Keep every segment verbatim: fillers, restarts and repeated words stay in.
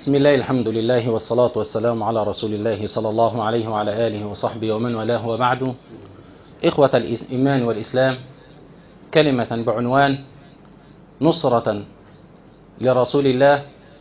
بسم الله، الحمد لله، والصلاة والسلام على رسول الله صلى الله عليه وعلى آله وصحبه ومن والاه، وبعد. إخوة الإيمان والإسلام، كلمة بعنوان نصرة لرسول الله،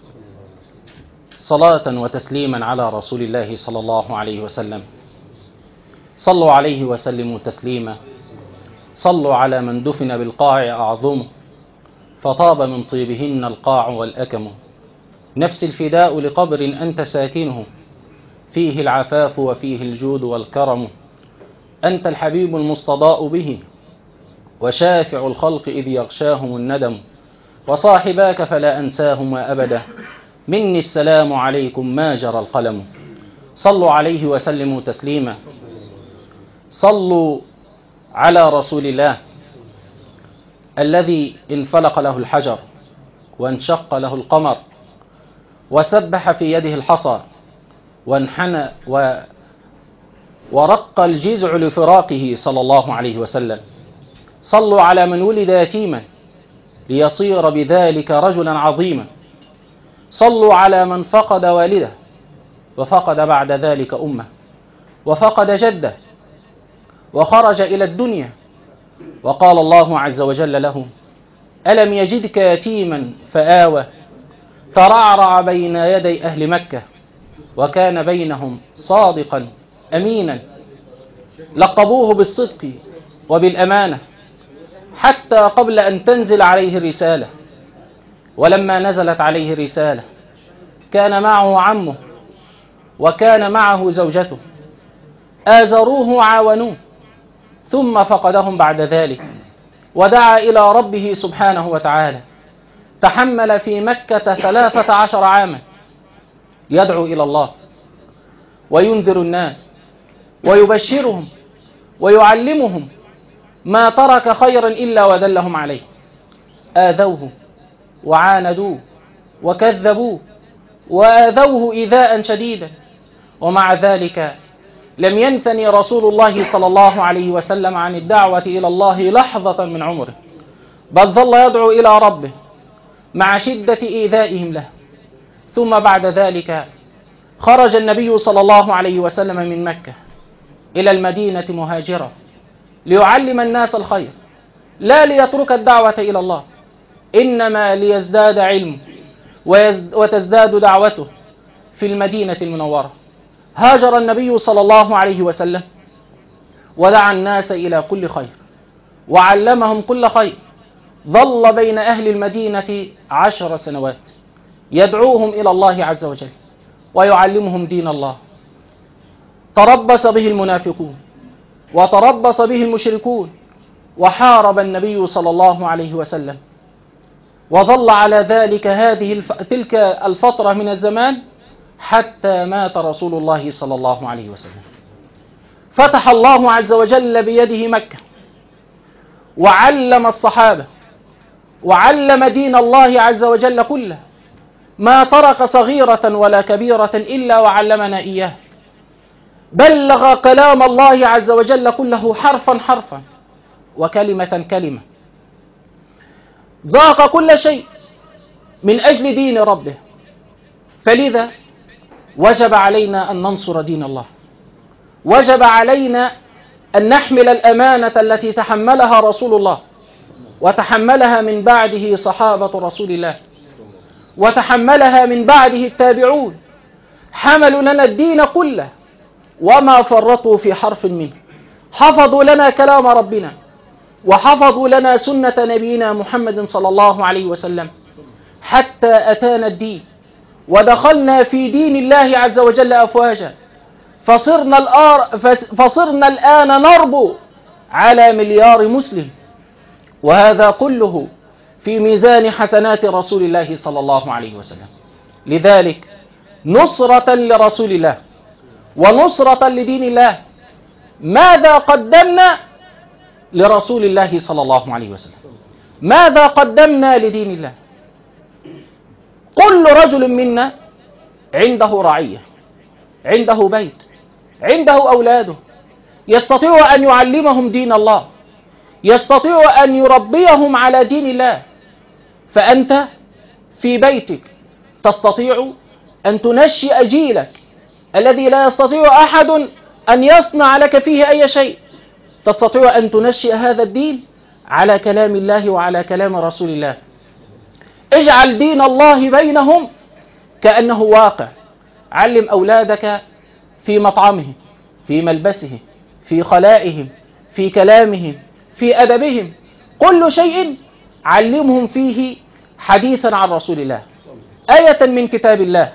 صلاة وتسليما على رسول الله صلى الله عليه وسلم. صلوا عليه وسلموا تسليما. صلوا على من دفن بالقاع أعظمه، فطاب من طيبهن القاع والأكم. نفس الفداء لقبر أنت ساكنه، فيه العفاف وفيه الجود والكرم. أنت الحبيب المستضاء به، وشافع الخلق إذ يغشاهم الندم. وصاحباك فلا أنساهما أبدا، مني السلام عليكم ما جرى القلم. صلوا عليه وسلموا تسليما. صلوا على رسول الله الذي انفلق له الحجر وانشق له القمر وسبح في يده الحصى وانحنى و... ورق الجزع لفراقه صلى الله عليه وسلم. صلوا على من ولد يتيما ليصير بذلك رجلا عظيما. صلوا على من فقد والده وفقد بعد ذلك أمه وفقد جده وخرج إلى الدنيا، وقال الله عز وجل له: ألم يجدك يتيما فآوى، ترعرع بين يدي أهل مكة وكان بينهم صادقا أمينا. لقبوه بالصدق وبالأمانة حتى قبل أن تنزل عليه الرسالة، ولما نزلت عليه الرسالة كان معه عمه وكان معه زوجته، آزروه وعاونوه، ثم فقدهم بعد ذلك ودعا إلى ربه سبحانه وتعالى. تحمل في مكة ثلاثة عشر عاما يدعو إلى الله وينذر الناس ويبشرهم ويعلمهم، ما ترك خيرا إلا ودلهم عليه. آذوه وعاندوه وكذبوه وآذوه إيذاء شديدا، ومع ذلك لم ينثني رسول الله صلى الله عليه وسلم عن الدعوة إلى الله لحظة من عمره، بل ظل يدعو إلى ربه مع شدة إيذائهم له. ثم بعد ذلك خرج النبي صلى الله عليه وسلم من مكة إلى المدينة مهاجرا ليعلم الناس الخير، لا ليترك الدعوة إلى الله، إنما ليزداد علمه وتزداد دعوته في المدينة المنورة. هاجر النبي صلى الله عليه وسلم ودعا الناس إلى كل خير وعلمهم كل خير. ظل بين أهل المدينة عشر سنوات يدعوهم إلى الله عز وجل ويعلمهم دين الله. تربص به المنافقون وتربص به المشركون، وحارب النبي صلى الله عليه وسلم، وظل على ذلك هذه الف... تلك الفترة من الزمان حتى مات رسول الله صلى الله عليه وسلم. فتح الله عز وجل بيده مكة وعلم الصحابة وعلم دين الله عز وجل كله، ما ترك صغيرة ولا كبيرة إلا وعلمنا إياه. بلغ كلام الله عز وجل كله حرفا حرفا وكلمة كلمة. ذاق كل شيء من أجل دين ربه، فلذا وجب علينا أن ننصر دين الله، وجب علينا أن نحمل الأمانة التي تحملها رسول الله وتحملها من بعده صحابة رسول الله وتحملها من بعده التابعون. حملوا لنا الدين كله وما فرطوا في حرف منه. حفظوا لنا كلام ربنا وحفظوا لنا سنة نبينا محمد صلى الله عليه وسلم حتى أتانا الدين، ودخلنا في دين الله عز وجل أفواجا، فصرنا, الآر فصرنا الآن نربو على مليار مسلم، وهذا كله في ميزان حسنات رسول الله صلى الله عليه وسلم. لذلك نصرة لرسول الله ونصرة لدين الله، ماذا قدمنا لرسول الله صلى الله عليه وسلم؟ ماذا قدمنا لدين الله؟ كل رجل منا عنده رعية، عنده بيت، عنده أولاده، يستطيع أن يعلمهم دين الله، يستطيع أن يربيهم على دين الله. فأنت في بيتك تستطيع أن تنشئ جيلك الذي لا يستطيع أحد أن يصنع لك فيه أي شيء، تستطيع أن تنشئ هذا الدين على كلام الله وعلى كلام رسول الله. اجعل دين الله بينهم كأنه واقع. علم أولادك في مطعمهم، في ملبسهم، في خلائهم، في كلامهم، في أدبهم، كل شيء علمهم فيه حديثا عن رسول الله، آية من كتاب الله.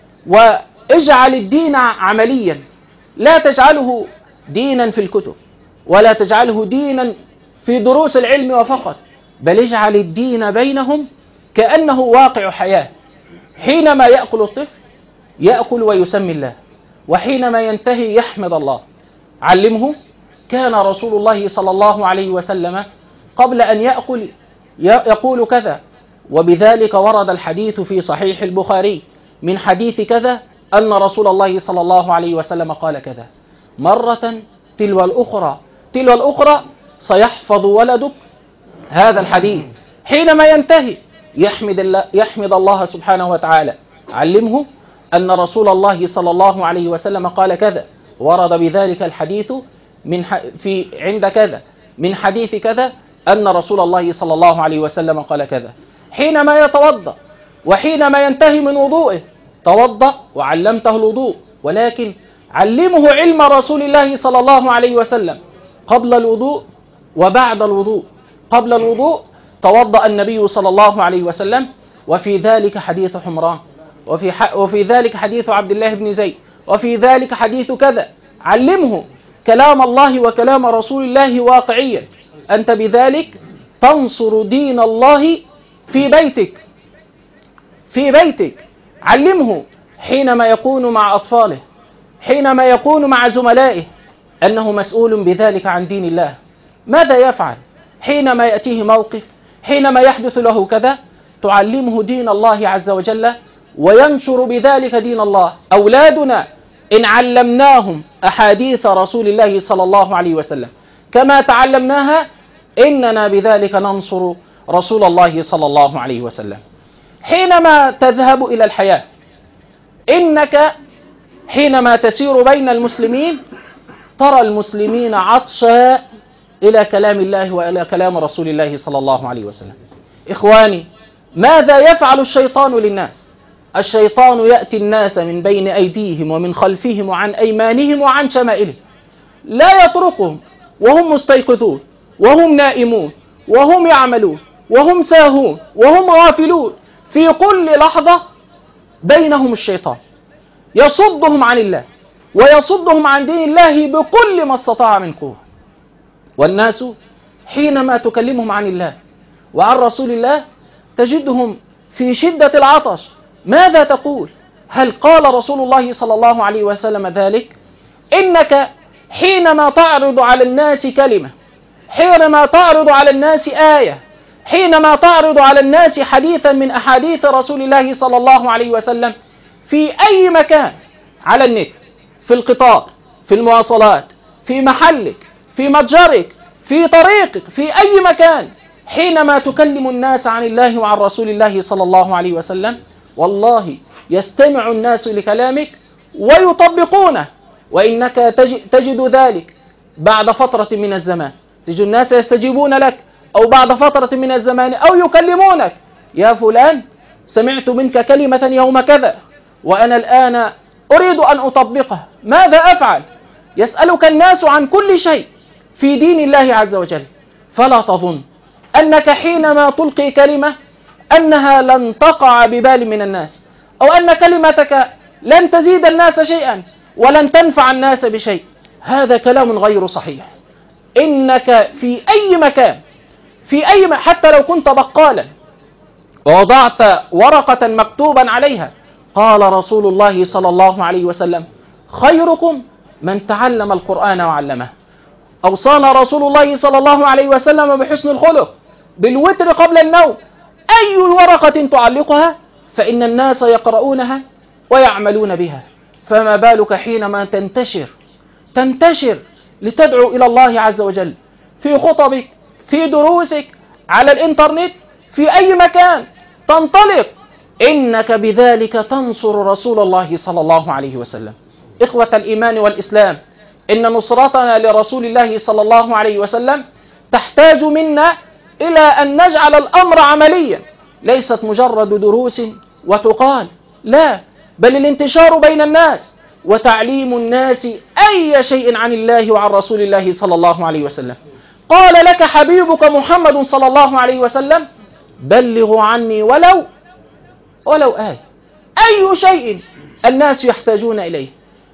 واجعل الدين عمليا، لا تجعله دينا في الكتب، ولا تجعله دينا في دروس العلم وفقط، بل اجعل الدين بينهم كأنه واقع حياة. حينما يأكل الطفل يأكل ويسمي الله، وحينما ينتهي يحمد الله. علمه. كان رسول الله صلى الله عليه وسلم قبل أن يأكل يقول كذا، وبذلك ورد الحديث في صحيح البخاري من حديث كذا أن رسول الله صلى الله عليه وسلم قال كذا، مرة تلو الأخرى تلو الأخرى سيحفظ ولدك هذا الحديث. حينما ينتهي يحمد الله, يحمد الله سبحانه وتعالى. علمه أن رسول الله صلى الله عليه وسلم قال كذا، ورد بذلك الحديث من في عند كذا من حديث كذا أن رسول الله صلى الله عليه وسلم قال كذا. حينما يتوضأ وحينما ينتهي من وضوئه، توضأ وعلمته الوضوء، ولكن علمه علم رسول الله صلى الله عليه وسلم قبل الوضوء وبعد الوضوء. قبل الوضوء توضأ النبي صلى الله عليه وسلم، وفي ذلك حديث حمران، وفي, وفي ذلك حديث عبد الله بن زيد، وفي ذلك حديث كذا. علمه كلام الله وكلام رسول الله واقعيا. أنت بذلك تنصر دين الله في بيتك في بيتك. علمه حينما يكون مع أطفاله، حينما يكون مع زملائه، أنه مسؤول بذلك عن دين الله. ماذا يفعل حينما يأتيه موقف، حينما يحدث له كذا؟ تعلمه دين الله عز وجل وينشر بذلك دين الله. أولادنا إن علمناهم أحاديث رسول الله صلى الله عليه وسلم كما تعلمناها، إننا بذلك ننصر رسول الله صلى الله عليه وسلم. حينما تذهب إلى الحياة، إنك حينما تسير بين المسلمين ترى المسلمين عطشا إلى كلام الله وإلى كلام رسول الله صلى الله عليه وسلم. إخواني، ماذا يفعل الشيطان للناس؟ الشيطان يأتي الناس من بين أيديهم ومن خلفهم وعن أيمانهم وعن شمائلهم، لا يتركهم وهم مستيقظون وهم نائمون وهم يعملون وهم ساهون وهم غافلون. في كل لحظة بينهم الشيطان يصدهم عن الله ويصدهم عن دين الله بكل ما استطاع من قوة. والناس حينما تكلمهم عن الله وعن رسول الله تجدهم في شدة العطش. ماذا تقول؟ هل قال رسول الله صلى الله عليه وسلم ذلك؟ إنك حينما تعرض على الناس كلمة، حينما تعرض على الناس آية، حينما تعرض على الناس حديثا من أحاديث رسول الله صلى الله عليه وسلم في أي مكان، على النت، في القطار، في المواصلات، في محلك، في متجرك، في طريقك، في أي مكان، حينما تكلم الناس عن الله وعن رسول الله صلى الله عليه وسلم، والله يستمع الناس لكلامك ويطبقونه. وإنك تجد ذلك بعد فترة من الزمان، تجد الناس يستجيبون لك، أو بعد فترة من الزمان أو يكلمونك: يا فلان، سمعت منك كلمة يوم كذا وأنا الآن أريد أن أطبقها، ماذا أفعل؟ يسألك الناس عن كل شيء في دين الله عز وجل. فلا تظن أنك حينما تلقي كلمة أنها لن تقع ببال من الناس، أو أن كلمتك لن تزيد الناس شيئا ولن تنفع الناس بشيء. هذا كلام غير صحيح. إنك في أي مكان، في أي م... حتى لو كنت بقالا ووضعت ورقة مكتوبا عليها قال رسول الله صلى الله عليه وسلم: خيركم من تعلم القرآن وعلمه. أوصانا رسول الله صلى الله عليه وسلم بحسن الخلق، بالوتر قبل النوم. أي ورقة تعلقها فإن الناس يقرؤونها ويعملون بها، فما بالك حينما تنتشر تنتشر لتدعو إلى الله عز وجل في خطبك، في دروسك، على الإنترنت، في أي مكان. تنطلق إنك بذلك تنصر رسول الله صلى الله عليه وسلم. إخوة الإيمان والإسلام، إن نصرتنا لرسول الله صلى الله عليه وسلم تحتاج منا إلى أن نجعل الأمر عمليا، ليست مجرد دروس وتقال، لا، بل الانتشار بين الناس وتعليم الناس أي شيء عن الله وعن رسول الله صلى الله عليه وسلم. قال لك حبيبك محمد صلى الله عليه وسلم: بلغوا عني ولو ولو آية. أي شيء الناس يحتاجون إليه.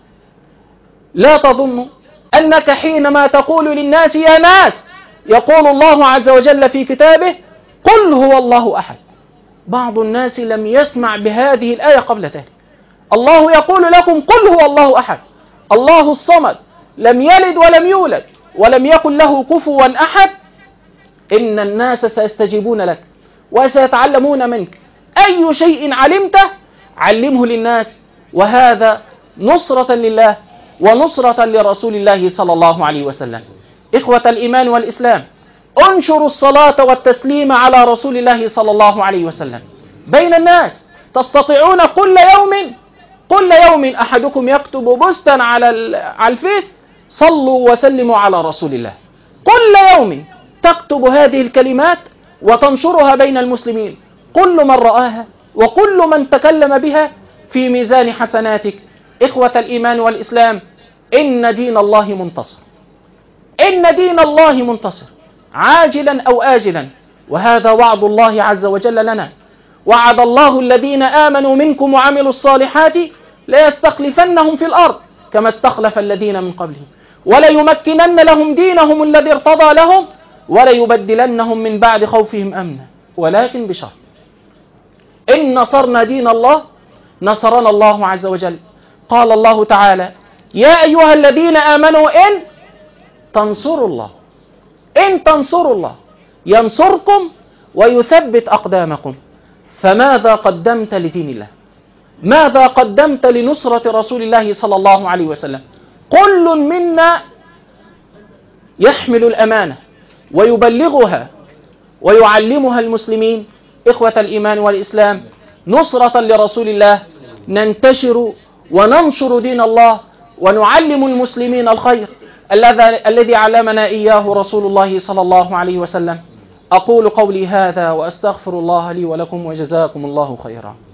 لا تظن أنك حينما تقول للناس يا ناس، يقول الله عز وجل في كتابه: قل هو الله أحد. بعض الناس لم يسمع بهذه الآية قبل ذلك. الله يقول لكم: قل هو الله أحد، الله الصمد، لم يلد ولم يولد ولم يكن له كفوا أحد. إن الناس سيستجيبون لك وسيتعلمون منك. أي شيء علمته علمه للناس، وهذا نصرة لله ونصرة لرسول الله صلى الله عليه وسلم. إخوة الإيمان والإسلام، انشروا الصلاة والتسليم على رسول الله صلى الله عليه وسلم بين الناس. تستطيعون كل يوم كل يوم أحدكم يكتب بوستا على على الفيس: صلوا وسلموا على رسول الله. كل يوم تكتب هذه الكلمات وتنشرها بين المسلمين، كل من رآها وكل من تكلم بها في ميزان حسناتك. إخوة الإيمان والإسلام، إن دين الله منتصر، إن دين الله منتصر عاجلا أو آجلا، وهذا وعد الله عز وجل لنا. وعد الله الذين آمنوا منكم وعملوا الصالحات ليستخلفنهم في الأرض كما استخلف الذين من قبلهم، وليمكنن لهم دينهم الذي ارتضى لهم، وليبدلنهم من بعد خوفهم أمنا، ولكن بشرط: إن نصرنا دين الله نصرنا الله عز وجل. قال الله تعالى: يا أيها الذين آمنوا إن تنصروا الله إن تنصروا الله ينصركم ويثبت أقدامكم. فماذا قدمت لدين الله؟ ماذا قدمت لنصرة رسول الله صلى الله عليه وسلم؟ كل منا يحمل الأمانة ويبلغها ويعلمها المسلمين. إخوة الإيمان والإسلام، نصرة لرسول الله ننتشر وننشر دين الله ونعلم المسلمين الخير الذي علمنا إياه رسول الله صلى الله عليه وسلم. أقول قولي هذا وأستغفر الله لي ولكم، وجزاكم الله خيرا.